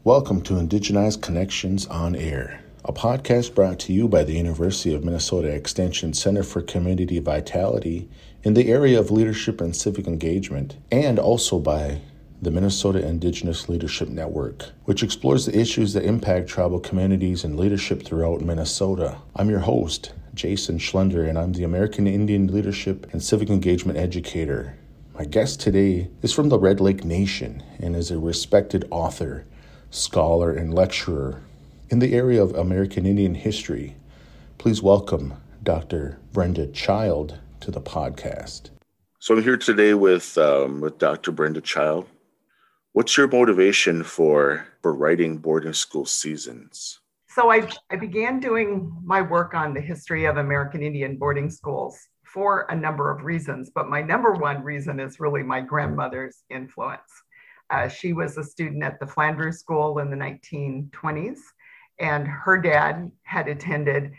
Welcome to Indigenized Connections on Air, a podcast brought to you by the University of Minnesota Extension Center for Community Vitality in the area of leadership and civic engagement, and also by the Minnesota Indigenous Leadership Network, which explores the issues that impact tribal communities and leadership throughout Minnesota. I'm your host, Jason Schlender, and I'm the American Indian Leadership and Civic Engagement Educator. My guest today is from the Red Lake Nation and is a respected author, scholar, and lecturer in the area of American Indian history. Please welcome Dr. Brenda Child to the podcast. So I'm here today with Dr. Brenda Child. What's your motivation for writing boarding school seasons? So I began doing my work on the history of American Indian boarding schools for a number of reasons, but my number one reason is really my grandmother's influence. She was a student at the Flandreau School in the 1920s, and her dad had attended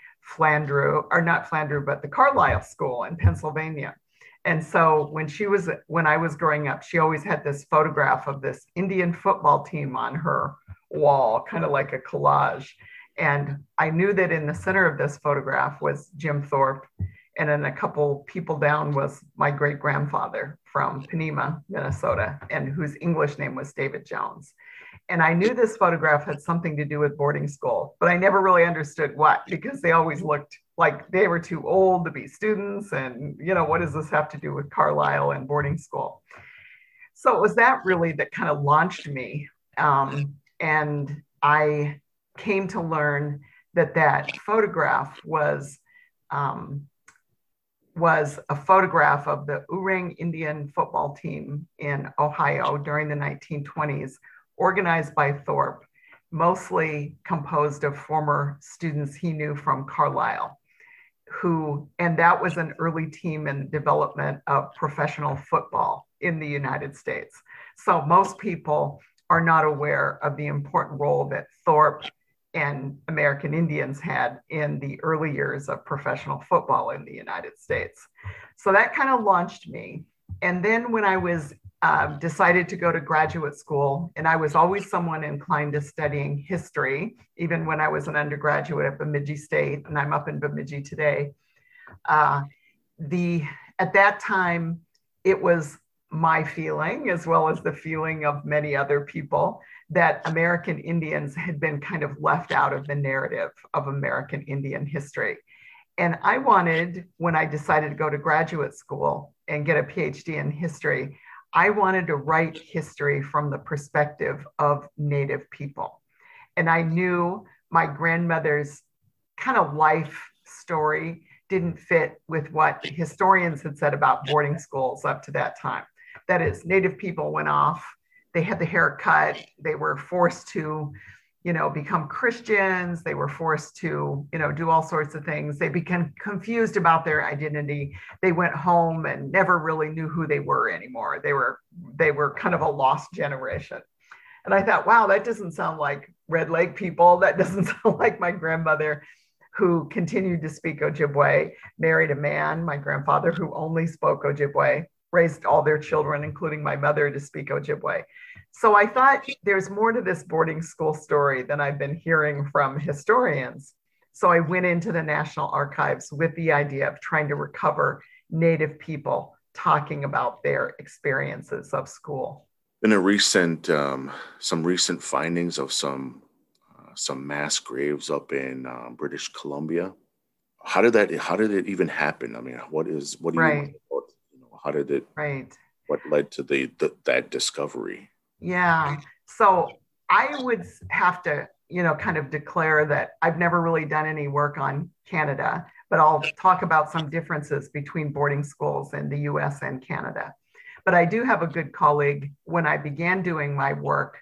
the Carlisle School in Pennsylvania. And so when I was growing up, she always had this photograph of this Indian football team on her wall, kind of like a collage. And I knew that in the center of this photograph was Jim Thorpe, and then a couple people down was my great-grandfather from Panema, Minnesota, and whose English name was David Jones. And I knew this photograph had something to do with boarding school, but I never really understood what, because they always looked like they were too old to be students. And, what does this have to do with Carlisle and boarding school? So it was that really that kind of launched me. And I came to learn that photograph was a photograph of the Oorang Indian football team in Ohio during the 1920s, organized by Thorpe, mostly composed of former students he knew from Carlisle, and that was an early team in the development of professional football in the United States. So most people are not aware of the important role that Thorpe and American Indians had in the early years of professional football in the United States. So that kind of launched me. And then when I was decided to go to graduate school, and I was always someone inclined to studying history, even when I was an undergraduate at Bemidji State, and I'm up in Bemidji today. At that time, it was my feeling, as well as the feeling of many other people, that American Indians had been kind of left out of the narrative of American Indian history. And I wanted, when I decided to go to graduate school and get a PhD in history, I wanted to write history from the perspective of Native people. And I knew my grandmother's kind of life story didn't fit with what historians had said about boarding schools up to that time. That is, Native people went off, they had the hair cut, they were forced to, become Christians, they were forced to, do all sorts of things. They became confused about their identity. They went home and never really knew who they were anymore. They were kind of a lost generation. And I thought, wow, that doesn't sound like Red Lake people. That doesn't sound like my grandmother, who continued to speak Ojibwe, married a man, my grandfather, who only spoke Ojibwe, raised all their children, including my mother, to speak Ojibwe. So I thought there's more to this boarding school story than I've been hearing from historians. So I went into the National Archives with the idea of trying to recover Native people talking about their experiences of school. In some recent findings of some mass graves up in British Columbia. How did it even happen? I mean, what do you how did it, what led to that discovery? Yeah. So I would have to, kind of declare that I've never really done any work on Canada, but I'll talk about some differences between boarding schools in the US and Canada. But I do have a good colleague. When I began doing my work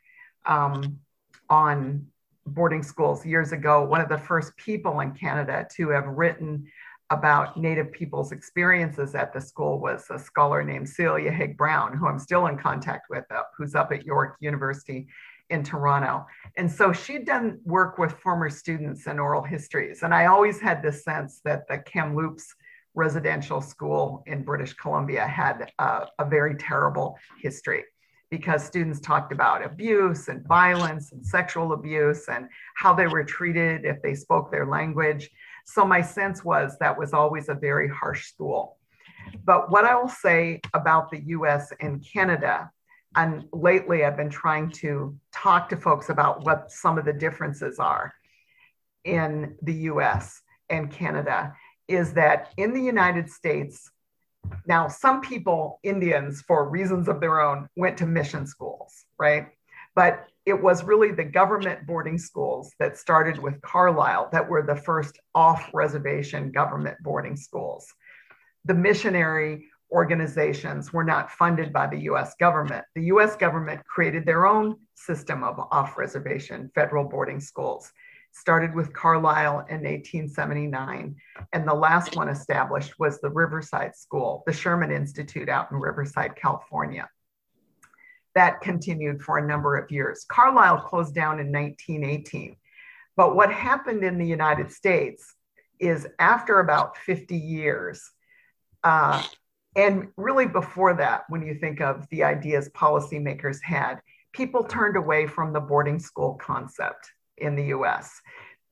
on boarding schools years ago, one of the first people in Canada to have written about Native people's experiences at the school was a scholar named Celia Haig Brown, who I'm still in contact with, who's up at York University in Toronto. And so she'd done work with former students in oral histories. And I always had this sense that the Kamloops residential school in British Columbia had a very terrible history. because students talked about abuse and violence and sexual abuse and how they were treated if they spoke their language. So my sense was that was always a very harsh school. But what I will say about the US and Canada, and lately I've been trying to talk to folks about what some of the differences are in the US and Canada, is that in the United States, now some people, Indians, for reasons of their own, went to mission schools, right? But it was really the government boarding schools that started with Carlisle that were the first off-reservation government boarding schools. The missionary organizations were not funded by the US government. The US government created their own system of off-reservation federal boarding schools. Started with Carlisle in 1879, and the last one established was the Riverside School, the Sherman Institute out in Riverside, California. That continued for a number of years. Carlisle closed down in 1918. But what happened in the United States is after about 50 years, and really before that, when you think of the ideas policymakers had, people turned away from the boarding school concept in the US.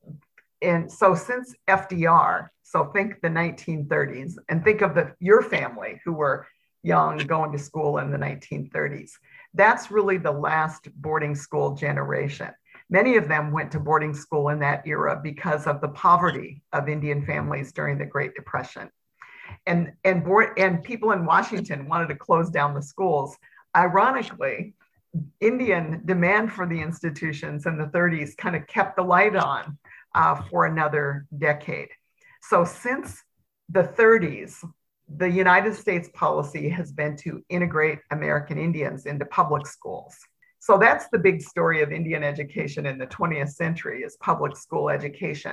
And so since FDR, so think the 1930s, and think of your family who were young going to school in the 1930s. That's really the last boarding school generation. Many of them went to boarding school in that era because of the poverty of Indian families during the Great Depression. And people in Washington wanted to close down the schools. Ironically, Indian demand for the institutions in the 30s kind of kept the light on for another decade. So since the 30s, the United States policy has been to integrate American Indians into public schools. So that's the big story of Indian education in the 20th century, is public school education.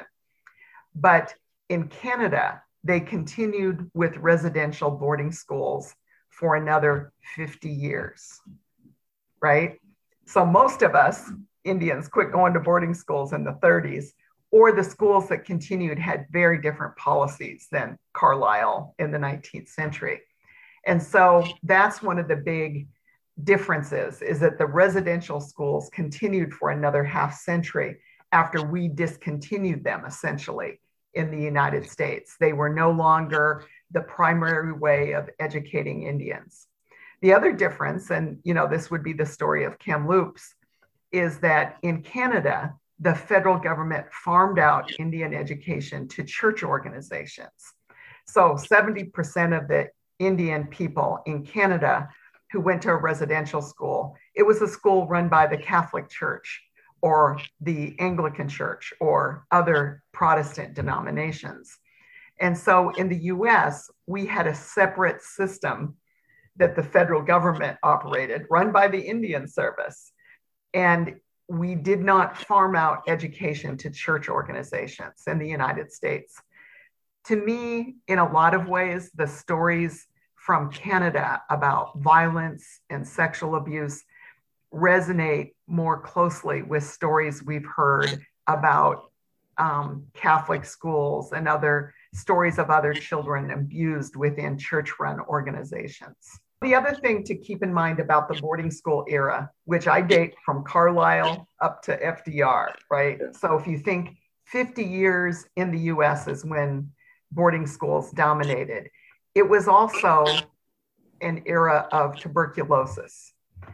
But in Canada, they continued with residential boarding schools for another 50 years, right? So most of us Indians quit going to boarding schools in the 30s, or the schools that continued had very different policies than Carlisle in the 19th century. And so that's one of the big differences, is that the residential schools continued for another half century after we discontinued them essentially in the United States. They were no longer the primary way of educating Indians. The other difference, and this would be the story of Kamloops, is that in Canada, the federal government farmed out Indian education to church organizations. So 70% of the Indian people in Canada who went to a residential school, it was a school run by the Catholic Church or the Anglican Church or other Protestant denominations. And so in the US, we had a separate system that the federal government operated, run by the Indian Service. And we did not farm out education to church organizations in the United States. To me, in a lot of ways, the stories from Canada about violence and sexual abuse resonate more closely with stories we've heard about Catholic schools and other stories of other children abused within church-run organizations. The other thing to keep in mind about the boarding school era, which I date from Carlisle up to FDR, right? So if you think 50 years in the US is when boarding schools dominated, it was also an era of tuberculosis.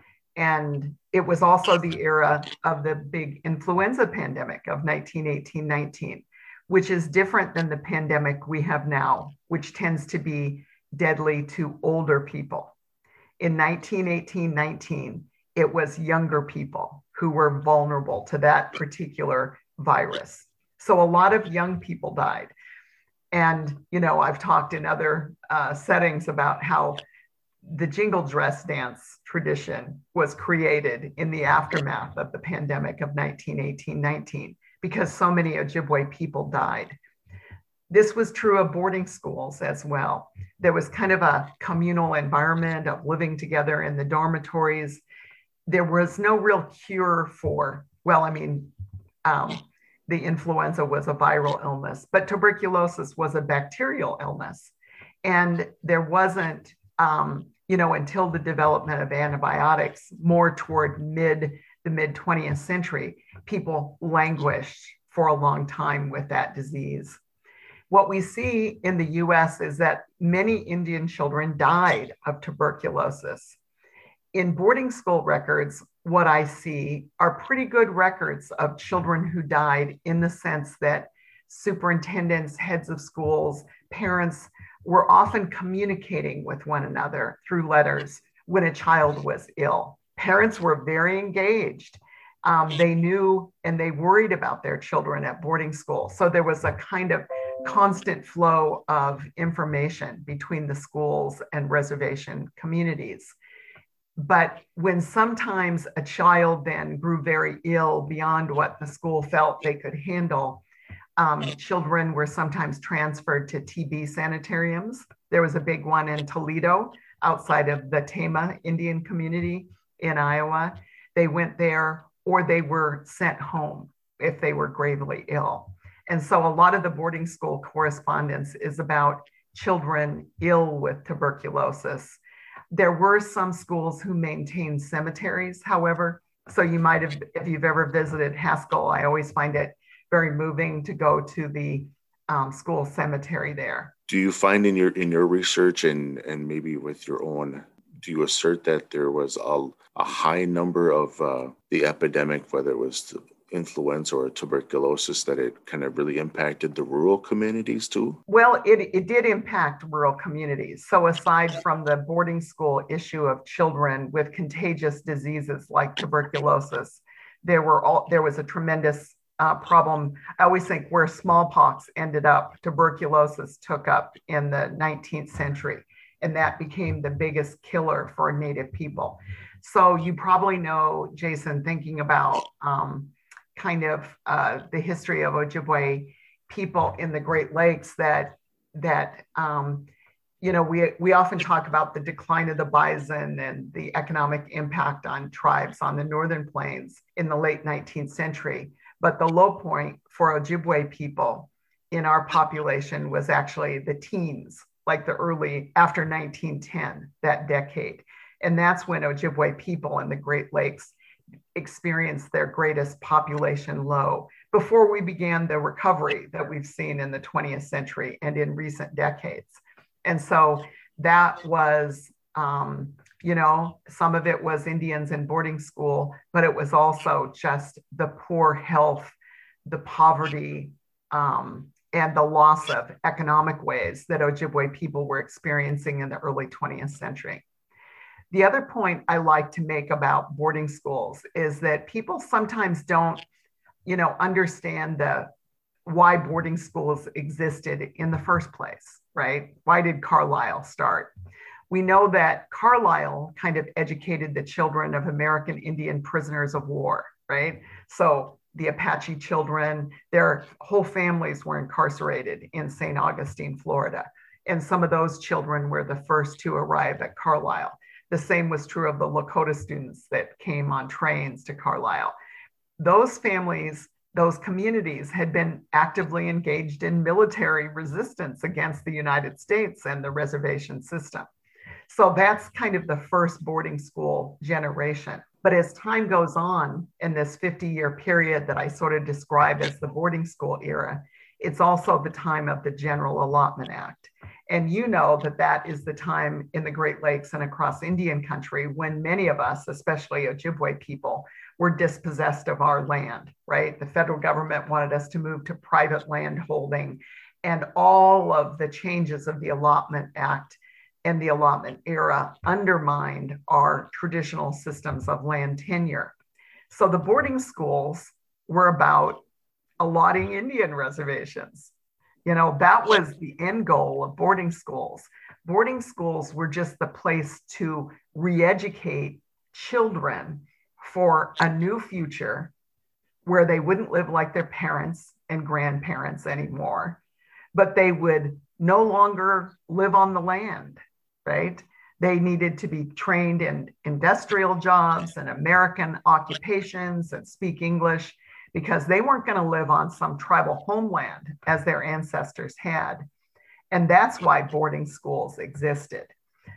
And it was also the era of the big influenza pandemic of 1918-19, which is different than the pandemic we have now, which tends to be deadly to older people. In 1918-19, it was younger people who were vulnerable to that particular virus. So a lot of young people died. And, I've talked in other settings about how the jingle dress dance tradition was created in the aftermath of the pandemic of 1918-19 because so many Ojibwe people died. This was true of boarding schools as well. There was kind of a communal environment of living together in the dormitories. There was no real cure for, the influenza was a viral illness, but tuberculosis was a bacterial illness. And there wasn't, until the development of antibiotics more toward the mid 20th century, people languished for a long time with that disease. What we see in the US is that many Indian children died of tuberculosis. In boarding school records, what I see are pretty good records of children who died, in the sense that superintendents, heads of schools, parents were often communicating with one another through letters when a child was ill. Parents were very engaged. They knew and they worried about their children at boarding school. So there was a kind of constant flow of information between the schools and reservation communities. But when sometimes a child then grew very ill beyond what the school felt they could handle, children were sometimes transferred to TB sanitariums. There was a big one in Toledo, outside of the Tama Indian community in Iowa. They went there, or they were sent home if they were gravely ill. And so a lot of the boarding school correspondence is about children ill with tuberculosis. There were some schools who maintained cemeteries, however. So you might have, if you've ever visited Haskell, I always find it very moving to go to the school cemetery there. Do you find in your research and maybe with your own, do you assert that there was a high number of the epidemic, whether it was influenza or tuberculosis, that it kind of really impacted the rural communities too? Well, it did impact rural communities. So aside from the boarding school issue of children with contagious diseases like tuberculosis, there was a tremendous problem. I always think where smallpox ended up, tuberculosis took up in the 19th century, and that became the biggest killer for Native people. So you probably know, Jason, thinking about the history of Ojibwe people in the Great Lakes, that we often talk about the decline of the bison and the economic impact on tribes on the Northern Plains in the late 19th century. But the low point for Ojibwe people in our population was actually the teens, like the early, after 1910, that decade. And that's when Ojibwe people in the Great Lakes experienced their greatest population low, before we began the recovery that we've seen in the 20th century and in recent decades. And so that was, some of it was Indians in boarding school, but it was also just the poor health, the poverty, and the loss of economic ways that Ojibwe people were experiencing in the early 20th century. The other point I like to make about boarding schools is that people sometimes don't, understand why boarding schools existed in the first place, right? Why did Carlisle start? We know that Carlisle kind of educated the children of American Indian prisoners of war, right? So the Apache children, their whole families were incarcerated in St. Augustine, Florida. And some of those children were the first to arrive at Carlisle. The same was true of the Lakota students that came on trains to Carlisle. Those families, those communities had been actively engaged in military resistance against the United States and the reservation system. So that's kind of the first boarding school generation. But as time goes on in this 50-year period that I sort of describe as the boarding school era, it's also the time of the General Allotment Act. And you know that is the time in the Great Lakes and across Indian country when many of us, especially Ojibwe people, were dispossessed of our land, right? The federal government wanted us to move to private land holding, and all of the changes of the Allotment Act and the allotment era undermined our traditional systems of land tenure. So the boarding schools were about allotting Indian reservations. That was the end goal of boarding schools. Boarding schools were just the place to re-educate children for a new future where they wouldn't live like their parents and grandparents anymore, but they would no longer live on the land, right? They needed to be trained in industrial jobs and American occupations and speak English, because they weren't going to live on some tribal homeland as their ancestors had. And that's why boarding schools existed.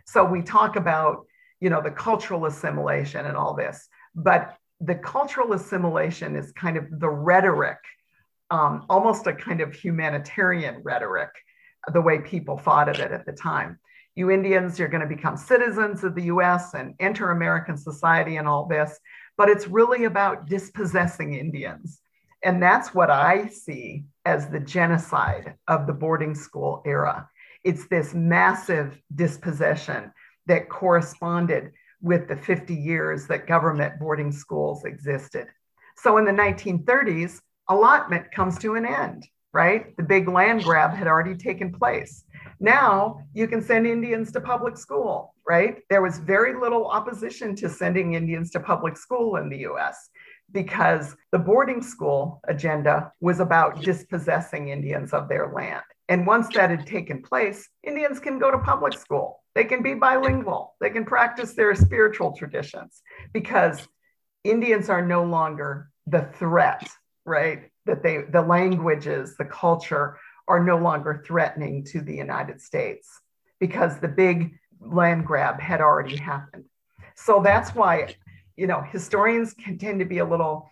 So we talk about, the cultural assimilation and all this, but the cultural assimilation is kind of the rhetoric, almost a kind of humanitarian rhetoric, the way people thought of it at the time. You Indians, you're going to become citizens of the US and enter American society and all this, but it's really about dispossessing Indians. And that's what I see as the genocide of the boarding school era. It's this massive dispossession that corresponded with the 50 years that government boarding schools existed. So in the 1930s, allotment comes to an end, right? The big land grab had already taken place. Now you can send Indians to public school, right? There was very little opposition to sending Indians to public school in the US because the boarding school agenda was about dispossessing Indians of their land. And once that had taken place, Indians can go to public school. They can be bilingual. They can practice their spiritual traditions because Indians are no longer the threat, right? That the languages, the culture are no longer threatening to the United States because the big land grab had already happened. So that's why, historians can tend to be a little,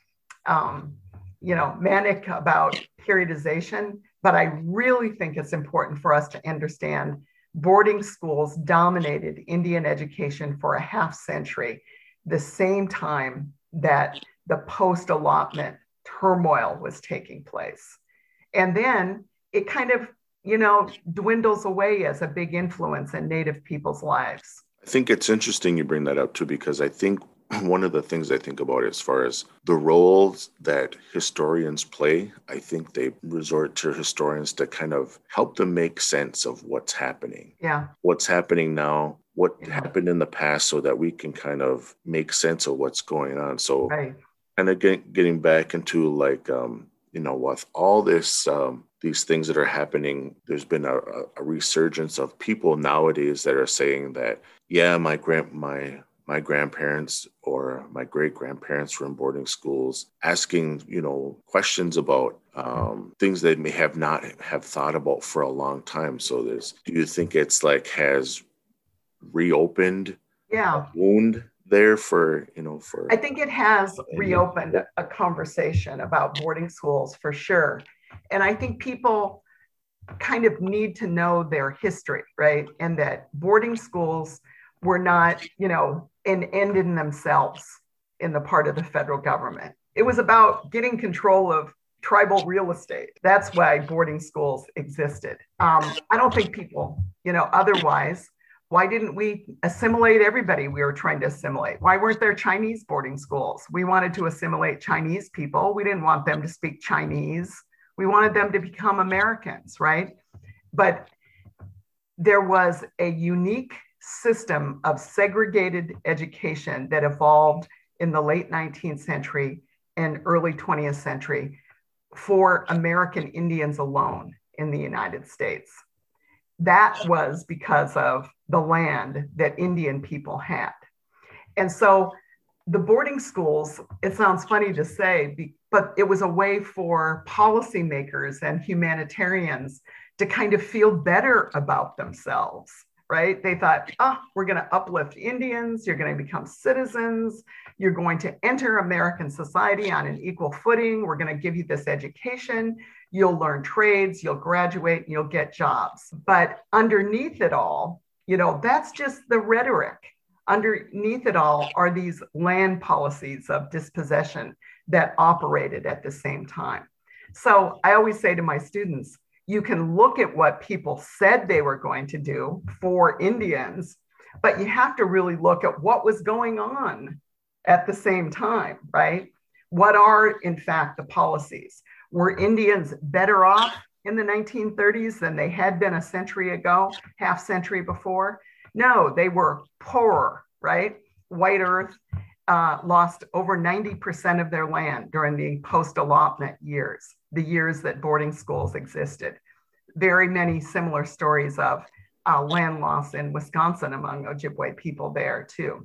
manic about periodization, but I really think it's important for us to understand boarding schools dominated Indian education for a half century, the same time that the post-allotment turmoil was taking place. And then it kind of, dwindles away as a big influence in Native people's lives. I think it's interesting you bring that up too, because I think one of the things I think about as far as the roles that historians play, I think they resort to historians to kind of help them make sense of what's happening. Yeah. What's happening now, what happened in the past, so that we can kind of make sense of what's going on. So right. kind of getting back into with all this, these things that are happening, there's been a resurgence of people nowadays that are saying that, yeah, my grandparents or my great-grandparents were in boarding schools, asking, questions about things they may have not have thought about for a long time. So do you think it's has reopened a wound there for I think it has reopened a conversation about boarding schools for sure. And I think people kind of need to know their history, right? And that boarding schools were not, an end in themselves in the part of the federal government. It was about getting control of tribal real estate. That's why boarding schools existed. I don't think people, otherwise, why didn't we assimilate everybody we were trying to assimilate? Why weren't there Chinese boarding schools? We wanted to assimilate Chinese people. We didn't want them to speak Chinese. We wanted them to become Americans, right? But there was a unique system of segregated education that evolved in the late 19th century and early 20th century for American Indians alone in the United States. That was because of the land that Indian people had. And so the boarding schools, it sounds funny to say, but it was a way for policymakers and humanitarians to kind of feel better about themselves, right? They thought, we're going to uplift Indians, you're going to become citizens, you're going to enter American society on an equal footing, we're going to give you this education, you'll learn trades, you'll graduate, and you'll get jobs. But underneath it all, that's just the rhetoric. Underneath it all are these land policies of dispossession that operated at the same time. So I always say to my students, you can look at what people said they were going to do for Indians, but you have to really look at what was going on at the same time, right? What are, in fact, the policies? Were Indians better off in the 1930s than they had been a century ago, half century before? No, they were poorer, right? White Earth lost over 90% of their land during the post-allotment years, the years that boarding schools existed. Very many similar stories of land loss in Wisconsin among Ojibwe people there too.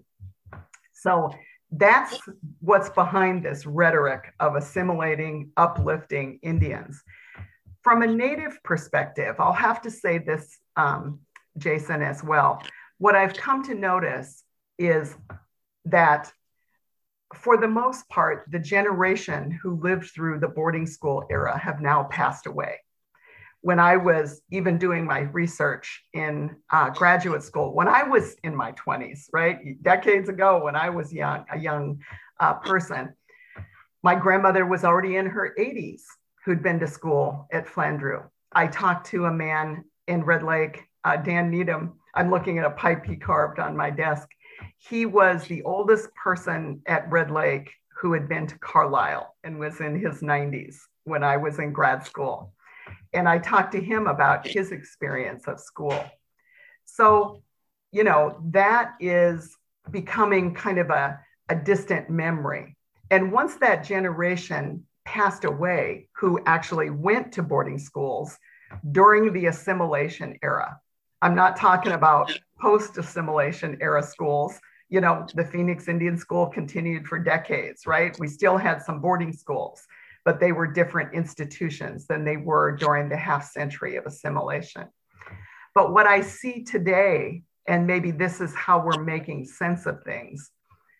So that's what's behind this rhetoric of assimilating, uplifting Indians. From a Native perspective, I'll have to say this, Jason, as well. what I've come to notice is that for the most part, the generation who lived through the boarding school era have now passed away. When I was even doing my research in graduate school, when I was in my 20s, right, decades ago, when I was a young person, my grandmother was already in her 80s who'd been to school at Flandreau. I talked to a man in Red Lake, Dan Needham. I'm looking at a pipe he carved on my desk. He was the oldest person at Red Lake who had been to Carlisle and was in his 90s when I was in grad school. And I talked to him about his experience of school. So, that is becoming kind of a distant memory. And once that generation passed away, who actually went to boarding schools during the assimilation era, I'm not talking about post-assimilation era schools. The Phoenix Indian School continued for decades, right? We still had some boarding schools, but they were different institutions than they were during the half century of assimilation. But what I see today, and maybe this is how we're making sense of things,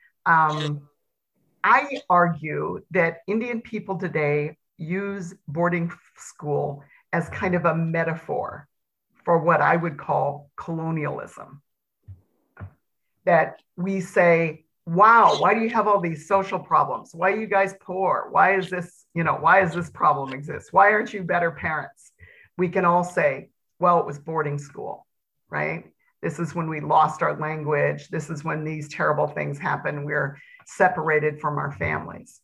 I argue that Indian people today use boarding school as kind of a metaphor for what I would call colonialism. That we say, wow, why do you have all these social problems? Why are you guys poor? Why is this problem exist? Why aren't you better parents? We can all say, well, it was boarding school, right? This is when we lost our language. This is when these terrible things happen. We're separated from our families.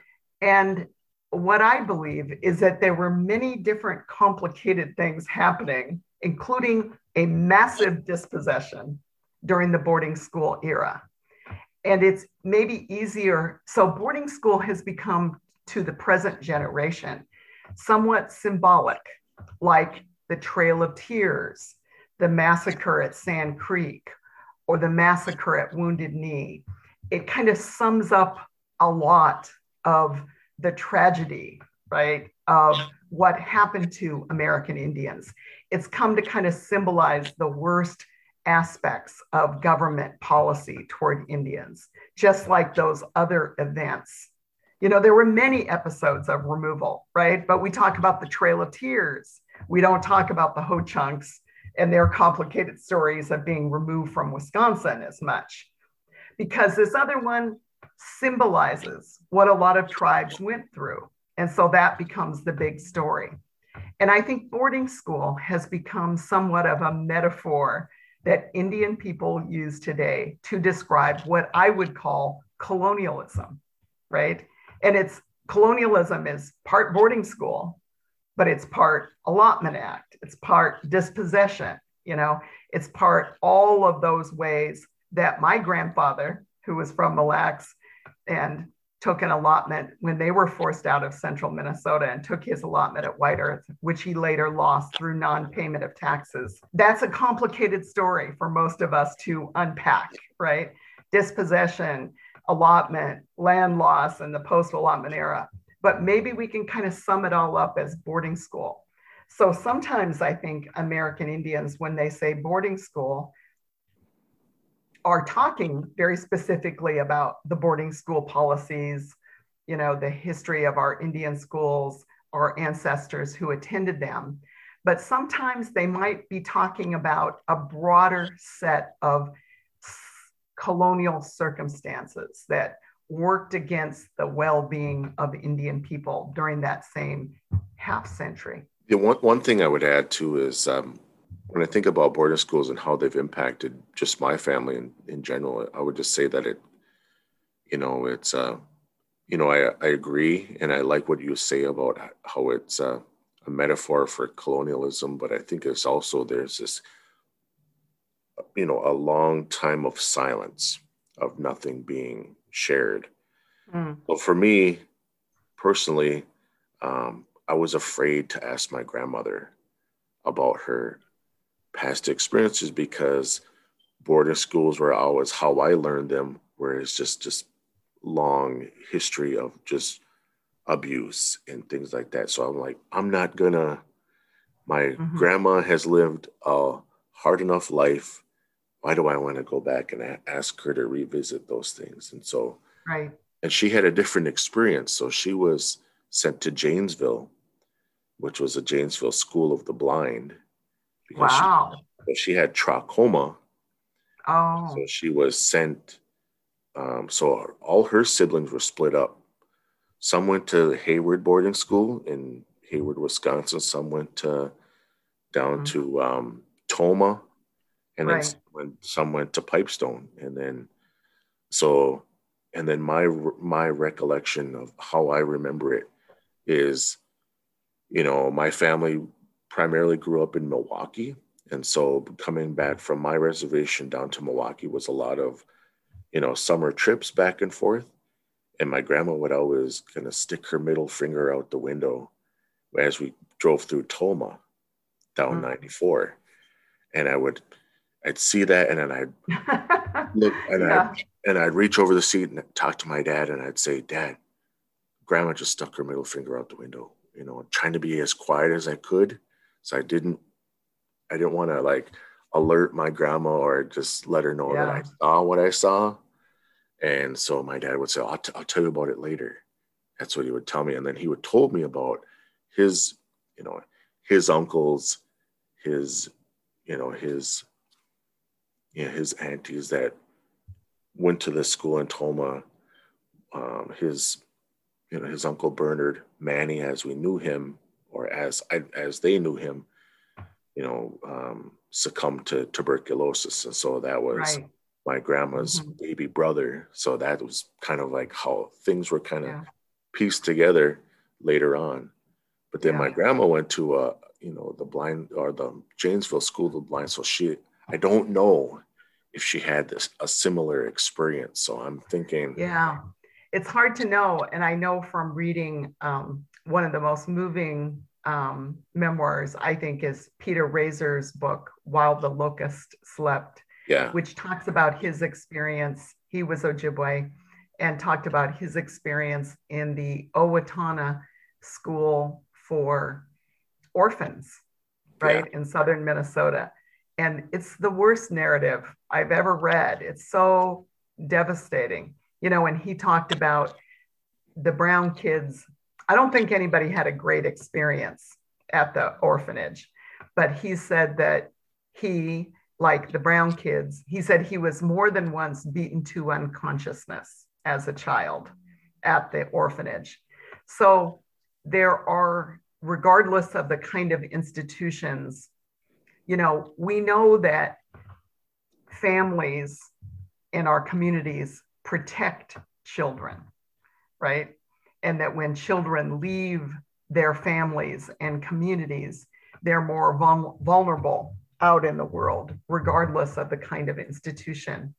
And what I believe is that there were many different complicated things happening, including a massive dispossession during the boarding school era. And it's maybe easier. So boarding school has become, to the present generation, somewhat symbolic, like the Trail of Tears, the massacre at Sand Creek, or the massacre at Wounded Knee. It kind of sums up a lot of the tragedy, right, of what happened to American Indians. It's come to kind of symbolize the worst aspects of government policy toward Indians, just like those other events. There were many episodes of removal, right? But we talk about the Trail of Tears. We don't talk about the Ho-Chunks and their complicated stories of being removed from Wisconsin as much, because this other one symbolizes what a lot of tribes went through. And so that becomes the big story. And I think boarding school has become somewhat of a metaphor that Indian people use today to describe what I would call colonialism, right? And colonialism is part boarding school, but it's part allotment act, it's part dispossession, it's part all of those ways that my grandfather, who was from Mille Lacs and took an allotment when they were forced out of central Minnesota, and took his allotment at White Earth, which he later lost through non-payment of taxes. That's a complicated story for most of us to unpack, right? Dispossession, allotment, land loss, and the post-allotment era. But maybe we can kind of sum it all up as boarding school. So sometimes I think American Indians, when they say boarding school, are talking very specifically about the boarding school policies, the history of our Indian schools, our ancestors who attended them. But sometimes they might be talking about a broader set of colonial circumstances that worked against the well-being of Indian people during that same half century. Yeah, one thing I would add too is when I think about boarding schools and how they've impacted just my family in general, I would just say that I agree, and I like what you say about how it's a metaphor for colonialism, but I think there's this, a long time of silence, of nothing being shared. But for me personally, I was afraid to ask my grandmother about her past experiences, because boarding schools were always how I learned them, where it's just long history of just abuse and things like that. So I'm like, my grandma has lived a hard enough life why do I want to go back and ask her to revisit those things? And so, Right. and she had a different experience. So she was sent to Janesville, which was a Janesville School of the Blind, because Wow. she had trachoma. So Oh. she was sent. So all her siblings were split up. Some went to Hayward boarding school in Hayward, Wisconsin. Some went down to Toma, and then Right. some went to Pipestone, and then my recollection of how I remember it is, my family primarily grew up in Milwaukee, and so coming back from my reservation down to Milwaukee was a lot of summer trips back and forth. And my grandma would always kind of stick her middle finger out the window as we drove through Toma down 94. And I'd see that, and then I'd look, and Yeah. I'd reach over the seat and talk to my dad, and I'd say, Dad, Grandma just stuck her middle finger out the window, trying to be as quiet as I could. So I didn't want to like alert my grandma or just let her know that I saw what I saw. And so my dad would say, I'll tell you about it later. That's what he would tell me. And then he would told me about his uncles, his aunties that went to this school in Toma. His Uncle Bernard Manny, as we knew him, or as they knew him, succumbed to tuberculosis. And so that was my grandma's baby brother. So that was kind of like how things were kind of pieced together later on. But then my grandma went to the blind, or the Janesville School of the Blind. So I don't know if she had a similar experience. So I'm thinking. Yeah, it's hard to know. And I know from reading one of the most moving memoirs, I think, is Peter Razor's book, While the Locust Slept, which talks about his experience. He was Ojibwe, and talked about his experience in the Owatonna School for Orphans, right, in southern Minnesota. And it's the worst narrative I've ever read. It's so devastating, and he talked about the brown kids. I don't think anybody had a great experience at the orphanage, but he said that he, like the brown kids, he said he was more than once beaten to unconsciousness as a child at the orphanage. So there are, regardless of the kind of institutions, we know that families in our communities protect children, right? And that when children leave their families and communities, they're more vulnerable out in the world, regardless of the kind of institution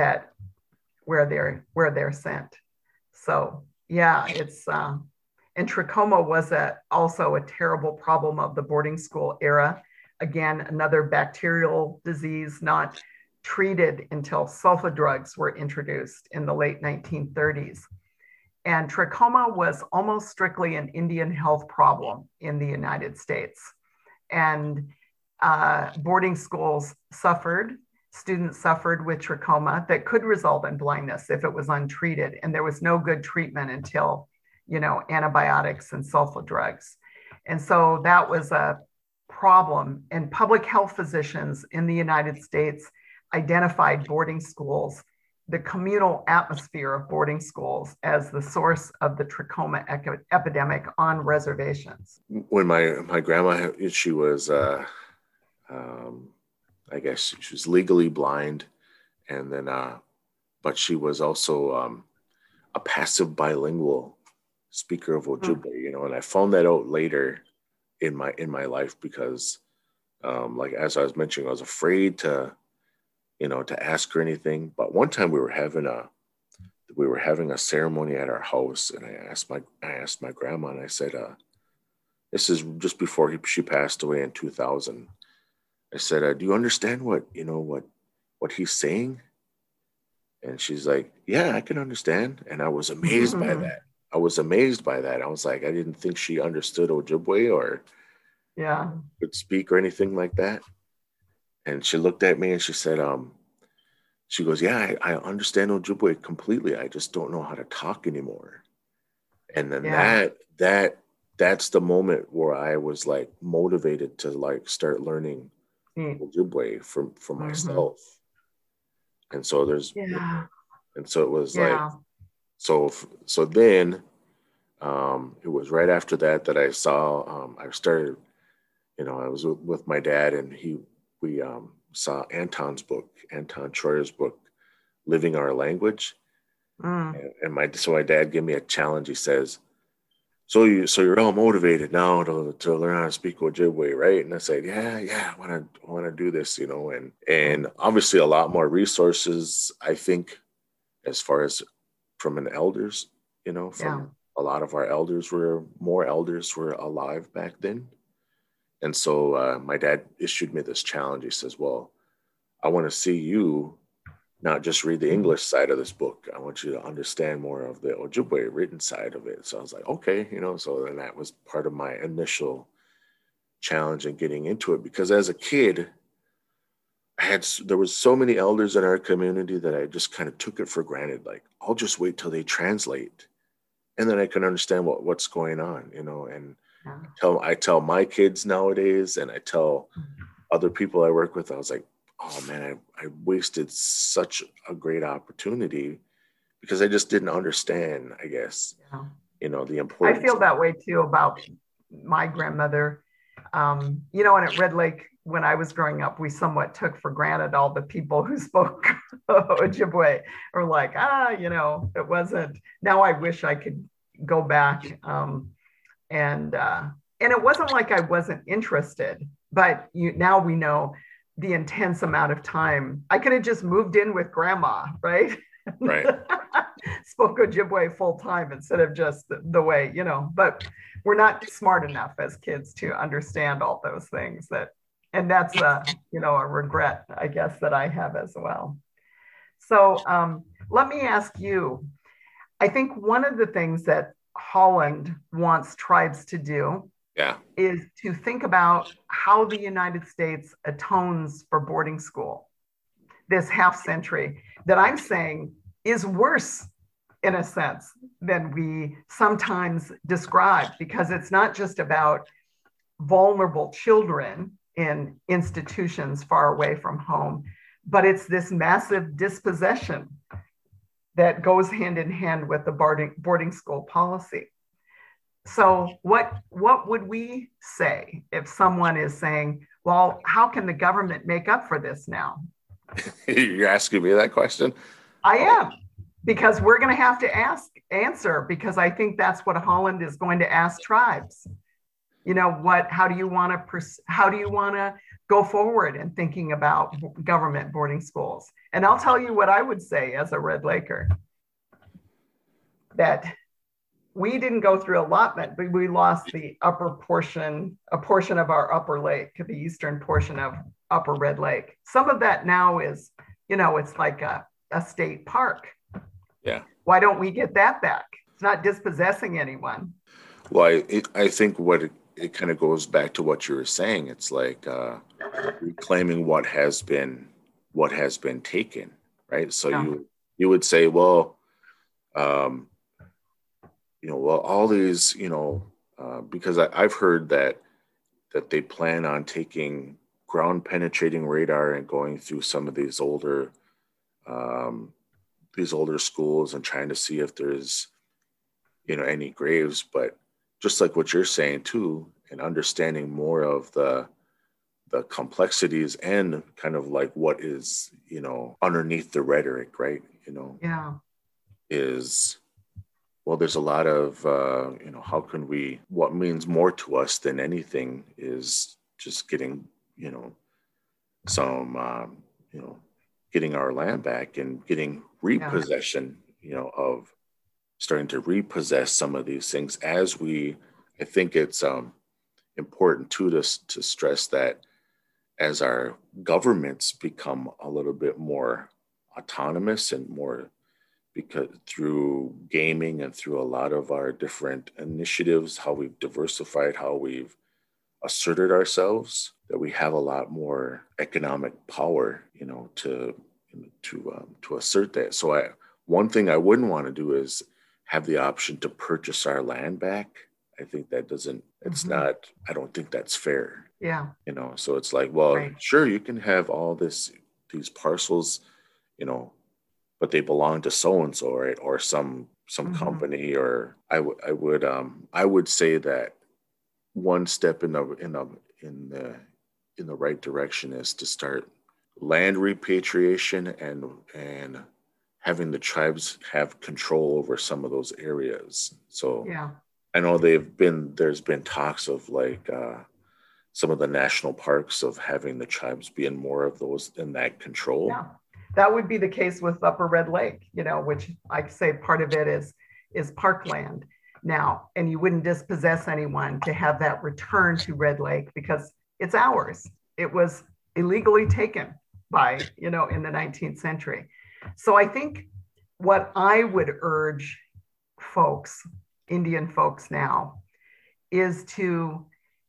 where they're sent. So it's and trachoma was also a terrible problem of the boarding school era. Again, another bacterial disease not treated until sulfa drugs were introduced in the late 1930s. And trachoma was almost strictly an Indian health problem in the United States. And boarding schools students suffered with trachoma that could result in blindness if it was untreated. And there was no good treatment until, antibiotics and sulfa drugs. And so that was a problem. And public health physicians in the United States identified boarding schools, the communal atmosphere of boarding schools, as the source of the trachoma epidemic on reservations. When my grandma, she was, I guess she was legally blind, and then, but she was also a passive bilingual speaker of Ojibwe, and I found that out later in my life because, like as I was mentioning, I was afraid to ask her anything. But one time we were having a ceremony at our house, and I asked my grandma, and I said, this is just before she passed away in 2000. I said, do you understand what he's saying? And she's like, yeah, I can understand. And I was amazed by that. I was like, I didn't think she understood Ojibwe or could speak or anything like that. And she looked at me and she said, she goes, yeah, I understand Ojibwe completely. I just don't know how to talk anymore. And then Yeah. that's the moment where I was like motivated to like start learning Neat. Ojibwe for Mm-hmm. myself. And so Yeah. and so it was like, Yeah. so then it was right after that that I saw, I started, I was with my dad, and we saw Anton Troyer's book, Living Our Language. Mm. So my dad gave me a challenge. He says, so you're all motivated now to learn how to speak Ojibwe, right? And I said, yeah, I want to do this, and obviously a lot more resources, I think, as far as from an elders, Yeah. from a lot of our more elders were alive back then. And so my dad issued me this challenge. He says, well, I want to see you not just read the Mm. English side of this book. I want you to understand more of the Ojibwe written side of it. So I was like, okay, so then that was part of my initial challenge in getting into it, because as a kid, there was so many elders in our community that I just kind of took it for granted. Like, I'll just wait till they translate, and then I can understand what's going on, and Yeah. I tell my kids nowadays, and I tell other people I work with, I was like, oh man, I wasted such a great opportunity because I just didn't understand, I guess, Yeah. the I importance feel of. that way too about my grandmother. And at Red Lake, when I was growing up, we somewhat took for granted all the people who spoke Ojibwe, or like, it wasn't. Now I wish I could go back, and it wasn't like I wasn't interested, but now we know the intense amount of time. I could have just moved in with grandma, right? Right. Spoke Ojibwe full time instead of just the way, but we're not smart enough as kids to understand all those things and that's a regret, I guess, that I have as well. So let me ask you, I think one of the things that Holland wants tribes to do Yeah. is to think about how the United States atones for boarding school this half century that I'm saying is worse in a sense than we sometimes describe, because it's not just about vulnerable children in institutions far away from home, but it's this massive dispossession that goes hand in hand with the boarding school policy. So what would we say if someone is saying, well, how can the government make up for this now? You're asking me that question? I am, because we're going to have to answer, because I think that's what Holland is going to ask tribes. How do you want to go forward in thinking about government boarding schools? And I'll tell you what I would say as a Red Laker, that we didn't go through allotment, but we lost a portion of our upper lake, the eastern portion of upper Red Lake. Some of that now is, it's like a state park. Yeah. Why don't we get that back? It's not dispossessing anyone. Well, I think it kind of goes back to what you were saying. It's like reclaiming what has been taken, right? So Yeah. you would say, well, all these, because I've heard that they plan on taking ground penetrating radar and going through some of these older schools and trying to see if there's, any graves. But just like what you're saying too, and understanding more of the complexities and kind of like what is, underneath the rhetoric, right? Yeah. Is, well, there's a lot of, what means more to us than anything is just getting, some, getting our land back and getting repossession, of starting to repossess some of these things I think it's important too to stress that as our governments become a little bit more autonomous and more, because through gaming and through a lot of our different initiatives, how we've diversified, how we've asserted ourselves, that we have a lot more economic power, to to assert that. So one thing I wouldn't want to do is have the option to purchase our land back. I think that doesn't, it's not, I don't think that's fair. Yeah. So it's like, well, right. Sure, you can have these parcels, but they belong to so-and-so, right? Or some company, or I would say that one step in the right direction is to start land repatriation and having the tribes have control over some of those areas. So yeah. I know there's been talks of like some of the national parks of having the tribes be in more of those in that control. Yeah, that would be the case with Upper Red Lake, which I say part of it is parkland now, and you wouldn't dispossess anyone to have that return to Red Lake because it's ours. It was illegally taken by, in the 19th century. So I think what I would urge folks, Indian folks now, is to,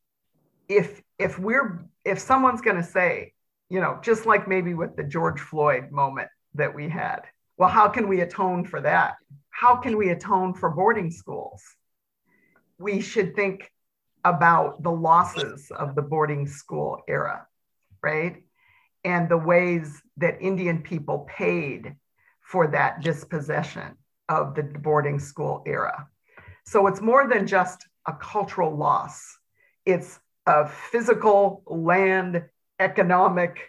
if someone's going to say, just like maybe with the George Floyd moment that we had, well, how can we atone for that? How can we atone for boarding schools? We should think about the losses of the boarding school era, right? And the ways that Indian people paid for that dispossession of the boarding school era. So it's more than just a cultural loss. It's a physical land economic,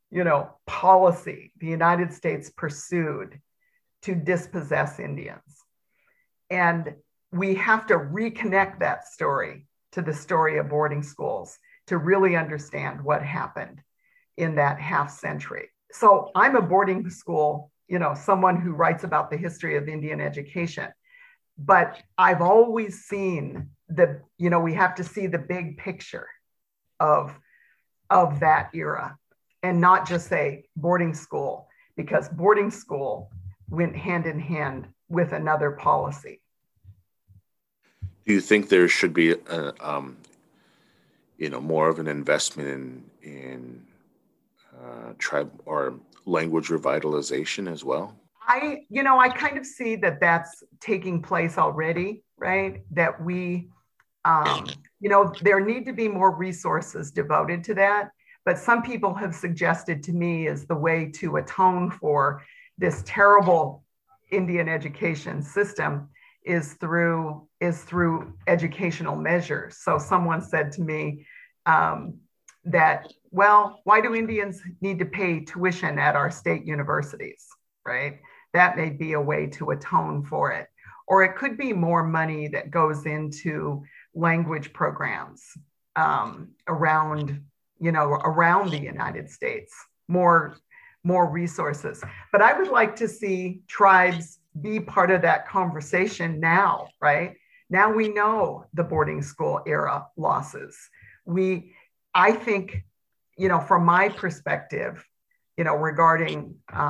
policy the United States pursued to dispossess Indians. And we have to reconnect that story to the story of boarding schools to really understand what happened in that half century. So I'm a boarding school, someone who writes about the history of Indian education, but I've always seen we have to see the big picture of that era and not just say boarding school, because boarding school went hand in hand with another policy. Do you think there should be more of an investment in tribe or language revitalization as well? I kind of see that that's taking place already, right? That we, there need to be more resources devoted to that. But some people have suggested to me as the way to atone for this terrible Indian education system is through educational measures. So someone said to me that, well, why do Indians need to pay tuition at our state universities, right? That may be a way to atone for it. Or it could be more money that goes into language programs around the United States, more resources. But I would like to see tribes be part of that conversation now, right? Now we know the boarding school era losses. I think, from my perspective, regarding,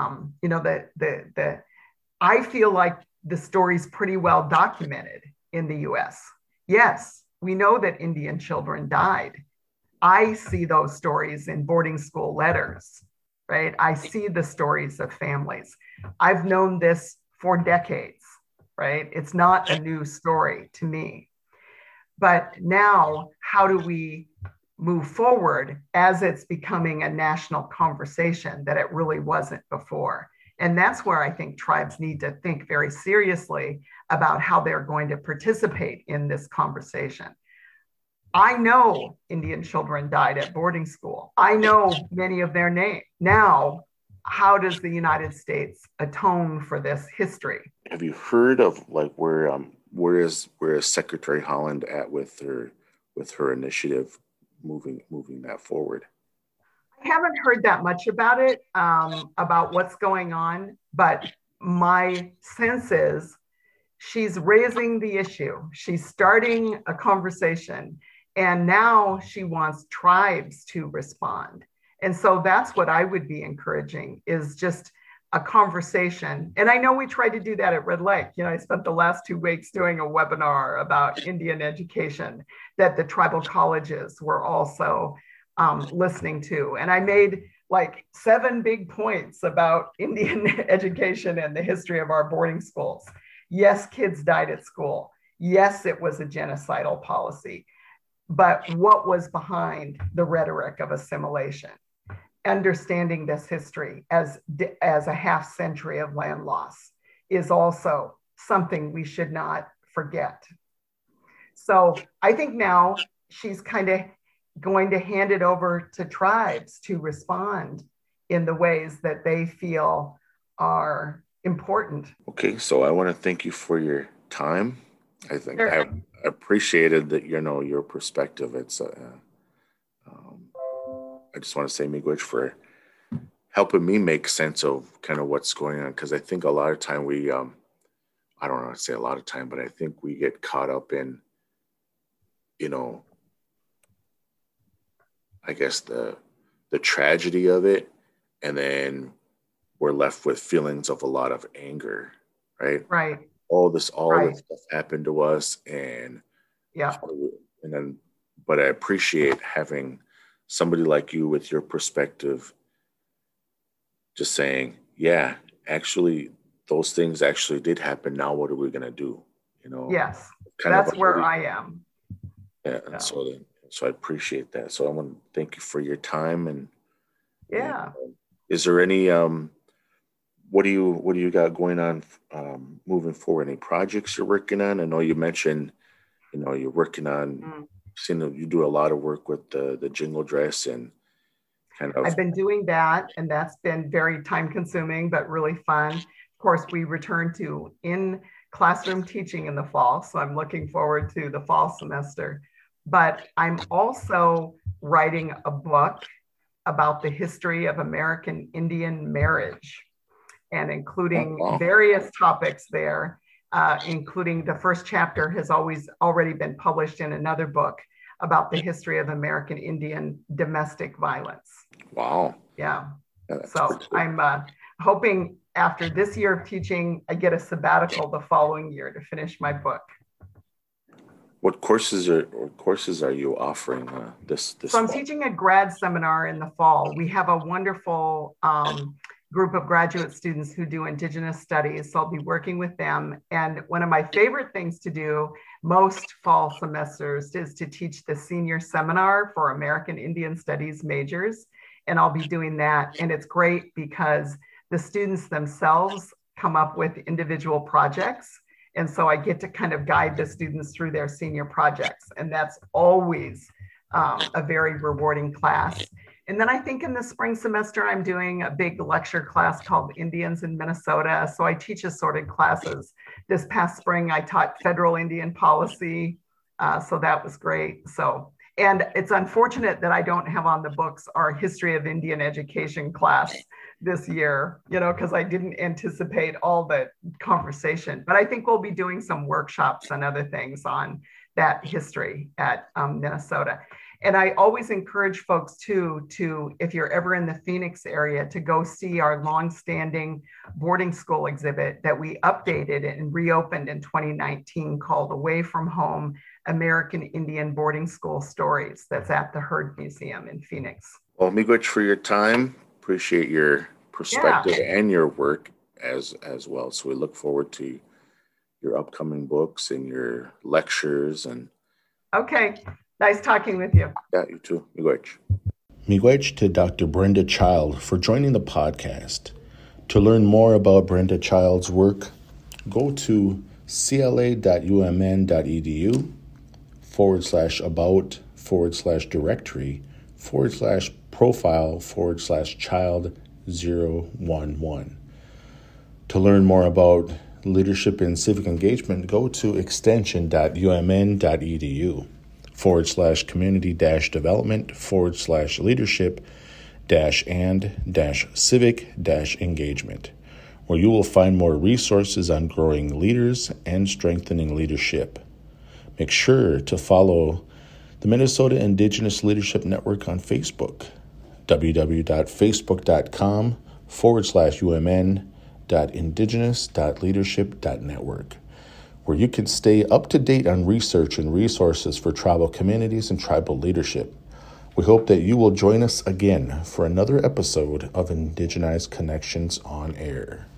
I feel like the story's pretty well documented in the US. Yes, we know that Indian children died. I see those stories in boarding school letters, right? I see the stories of families. I've known this for decades, right? It's not a new story to me. But now, how do we move forward as it's becoming a national conversation that it really wasn't before? And that's where I think tribes need to think very seriously about how they're going to participate in this conversation. I know Indian children died at boarding school. I know many of their names. Now, how does the United States atone for this history? Have you heard of like where is Secretary Haaland at with her initiative moving that forward? I haven't heard that much about it, about what's going on, but my sense is she's raising the issue. She's starting a conversation, and now she wants tribes to respond. And so that's what I would be encouraging, is just a conversation. And I know we tried to do that at Red Lake. I spent the last 2 weeks doing a webinar about Indian education that the tribal colleges were also listening to. And I made like 7 big points about Indian education and the history of our boarding schools. Yes, kids died at school. Yes, it was a genocidal policy. But what was behind the rhetoric of assimilation? Understanding this history as a half century of land loss is also something we should not forget. So I think now she's kind of going to hand it over to tribes to respond in the ways that they feel are important. Okay, so I want to thank you for your time. I think I appreciated that, your perspective. It's I just want to say, Miigwech, for helping me make sense of kind of what's going on, because I think a lot of time we I don't want to say a lot of time, but I think we get caught up in, I guess the tragedy of it, and then we're left with feelings of a lot of anger, right? Right. All this stuff happened to us, and but I appreciate having somebody like you with your perspective, just saying, yeah, actually, those things actually did happen. Now, what are we going to do? Yes, that's where I am. Yeah, and so I appreciate that. So I want to thank you for your time. And is there any what do you got going on moving forward? Any projects you're working on? I know you mentioned, you're working on. You do a lot of work with the jingle dress and kind of. I've been doing that, and that's been very time consuming, but really fun. Of course, we return to in classroom teaching in the fall, so I'm looking forward to the fall semester. But I'm also writing a book about the history of American Indian marriage, and including various topics there. Including the first chapter has already been published in another book about the history of American Indian domestic violence. Wow. Yeah. So I'm hoping after this year of teaching, I get a sabbatical the following year to finish my book. What courses are you offering this So I'm teaching a grad seminar in the fall. We have a wonderful group of graduate students who do Indigenous studies. So I'll be working with them. And one of my favorite things to do most fall semesters is to teach the senior seminar for American Indian Studies majors. And I'll be doing that. And it's great because the students themselves come up with individual projects. And so I get to kind of guide the students through their senior projects. And that's always a very rewarding class. And then I think in the spring semester, I'm doing a big lecture class called Indians in Minnesota. So I teach assorted classes. This past spring, I taught federal Indian policy. So that was great. And it's unfortunate that I don't have on the books our history of Indian education class this year, because I didn't anticipate all the conversation. But I think we'll be doing some workshops and other things on that history at Minnesota. And I always encourage folks to, if you're ever in the Phoenix area, to go see our longstanding boarding school exhibit that we updated and reopened in 2019 called Away from Home, American Indian Boarding School Stories. That's at the Heard Museum in Phoenix. Well, Miigwech, for your time. Appreciate your perspective and your work as well. So we look forward to your upcoming books and your lectures. And okay. Nice talking with you. Yeah, you too. Miigwech. Miigwech to Dr. Brenda Child for joining the podcast. To learn more about Brenda Child's work, go to cla.umn.edu/about/profile/child011. To learn more about leadership and civic engagement, go to extension.umn.edu/community-development/leadership-and-civic-engagement, where you will find more resources on growing leaders and strengthening leadership. Make sure to follow the Minnesota Indigenous Leadership Network on Facebook, www.facebook.com/umn.indigenous.leadership.network, where you can stay up to date on research and resources for tribal communities and tribal leadership. We hope that you will join us again for another episode of Indigenized Connections on Air.